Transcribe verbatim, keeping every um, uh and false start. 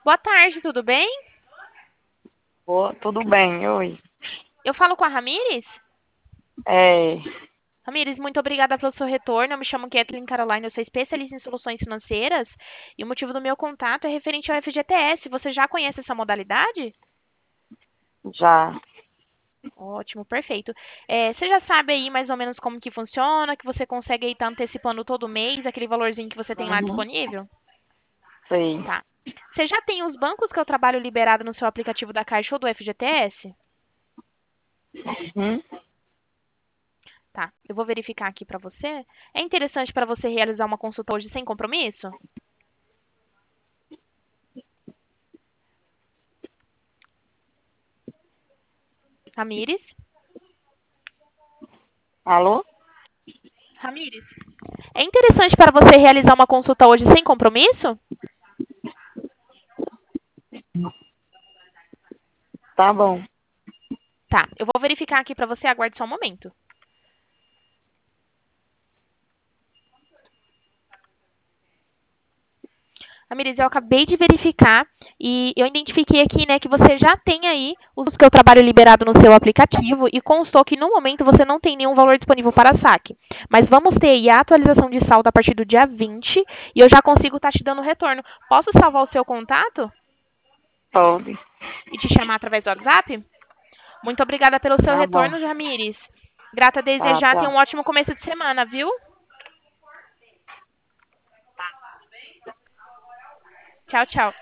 Boa tarde, tudo bem? Ô, tudo bem, oi. Eu falo com a Ramires? É, Ramires, muito obrigada pelo seu retorno. Eu me chamo Kathleen Caroline, eu sou especialista em soluções financeiras e o motivo do meu contato é referente ao F G T S. Você já conhece essa modalidade? já. Ótimo, perfeito. É, você já sabe aí mais ou menos como que funciona, que você consegue aí estar antecipando todo mês aquele valorzinho que você tem lá Uhum, disponível? sei. Tá. Você já tem os bancos que eu trabalho liberado no seu aplicativo da Caixa ou do F G T S? Uhum. Tá, eu vou verificar aqui para você. É interessante para você realizar uma consulta hoje sem compromisso? Ramires? Alô? Ramires? É interessante para você realizar uma consulta hoje sem compromisso? Tá bom. Tá, eu vou verificar aqui para você, aguarde só um momento. Ramires, eu acabei de verificar e eu identifiquei aqui, né, que você já tem aí os que eu trabalho liberado no seu aplicativo e constou que no momento você não tem nenhum valor disponível para saque. Mas vamos ter aí a atualização de saldo a partir do dia vinte e eu já consigo estar te dando retorno. Posso salvar o seu contato Pode. e te chamar através do WhatsApp? Muito obrigada pelo seu Tá bom. retorno, Ramires. Grata a Tá, desejar, tenha tchau. um ótimo começo de semana, viu? Tchau, tchau.